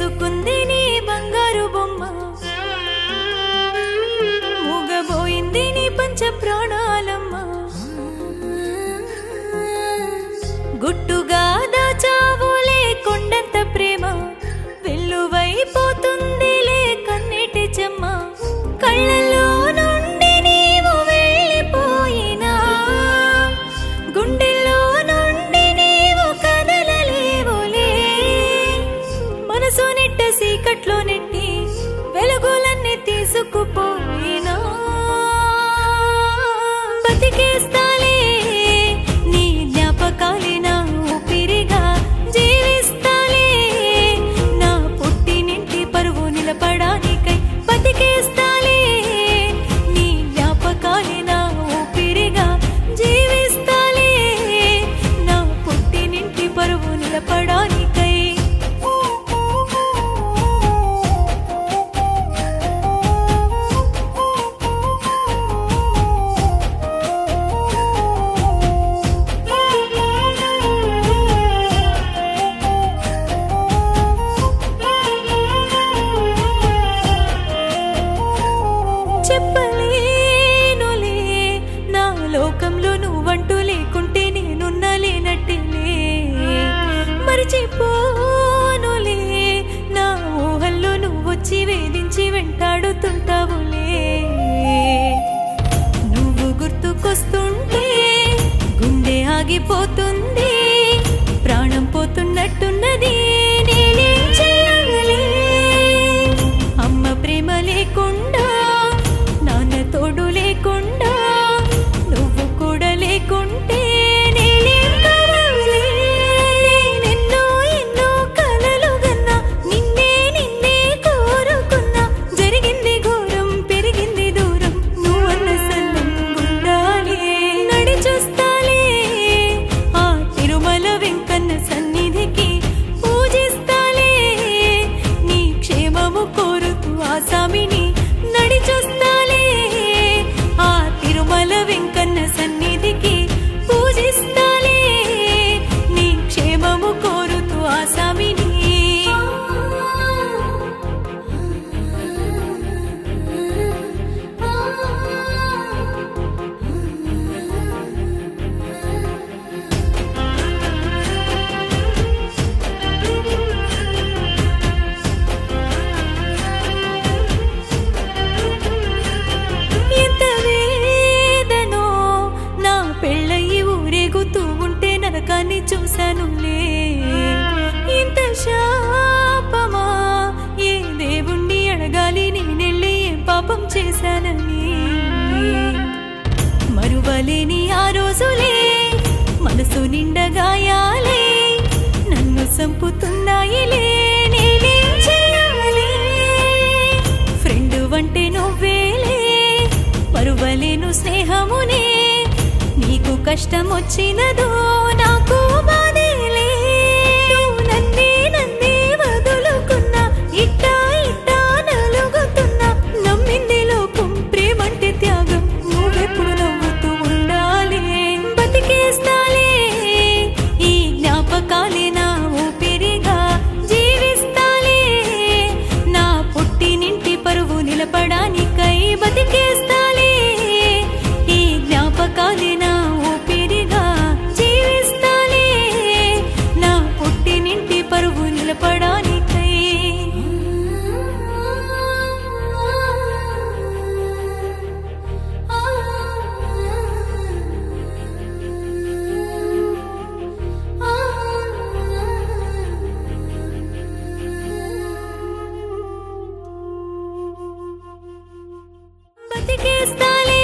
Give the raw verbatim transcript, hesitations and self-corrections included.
చేసుకుంది నీ బంగారు బొమ్మ మూగబోయింది నీ పంచ ప్రాణాలమ్మ గుట్టుగా దాచావులే కొండంత ప్రేమ వెల్లువైపోతుందిలే కన్నీటి చెమ్మ కళ్ళలో నుండి నీవు వెళ్ళిపోయినా గుండెల్లో నుండి నీవు కదలలేవులే మనసు నిట్ట సీకట్లో నెట్టి వెలుగులన్నీ తీసుకుపోయినా బతికేస్తాలే నీ జ్ఞాపకాలే నా ఊపిరిగా జీవిస్తాలే నా పుట్టినింటి పరువు నిలపడానికై బతికేస్తాలే నీ జ్ఞాపకాలే నా ఊపిరిగా జీవిస్తాలే నా పుట్టినింటి పరువు నిలపడానికై చెప్పలేనులే నా లోకంలో నువ్వంటూ లేకుంటే నేనున్నా లేనట్టేలే మరిచిపోనులే నా ఊహల్లో నువ్వొచ్చి వేధించి వెంటాడుతుంటావులే నువ్వు గుర్తుకొస్తుంటే గుండె ఆగిపోతుంది ప్రాణం పోతున్నట్టున్నది నేనేం చేయాలి అమ్మ ప్రేమ లేకుండా నాన్న తోడు లేకుండా నువ్వు కూడా లేకుంటే నేనేం కావాలి నేనెన్నో ఎన్నో కలలు గన్నా నిన్నే నిన్నే కోరుకున్నా జరిగింది ఘోరం పెరిగింది దూరం నువ్వన్న సల్లం గుండాలే నడి చూస్తాలే ఆ తిరుమల వెంకన్న సన్నిధికి పూజిస్తాలే నీ క్షేమము కోరుతూ ఆ స్వామిని నడి చూస్తాలే ఆ తిరుమల వెంకన్న సన్నిధికి పూజిస్తాలే నీ క్షేమము కోరుతూ ఆ స్వామిని ఎంత వేదనో నా పెళ్ళయి ఊరేగుతూ ఉంటే నరకాన్ని చూశానులే ఇంత శాపమా ఏ దేవుణ్ణి అడగాలి నేనెళ్ళి ఏం పాపం చేశానని మరువలేని ఆ రోజులే మనసు నిండా గాయాలే నన్ను సంపుతున్నాయిలే నేనేం చేయాలి ఫ్రెండ్ వంటే నువ్వేలే మరువలేను స్నేహమునే నీకు కష్టం వచ్చినదో నాకు బాధేలే నువ్వు నన్నే నన్నే వదులుకున్నా ఇట్టా ఇట్టా నలుగుతున్నా నమ్మింది లోకం ప్రేమంటే త్యాగం నువ్వెప్పుడు నవ్వుతూ ఉండాలి బతికేస్తాలే ఈ జ్ఞాపకాలే నా ఊపిరిగా జీవిస్తాలే నా పుట్టినింటి పరువు నిలపడానికై బతికేస్తాలే ఈ జ్ఞాపకాలే నా ఊపిరిగా జీవిస్తాలే నా పుట్టినింటి పరువు నిలపడానికై బతికేస్తాలే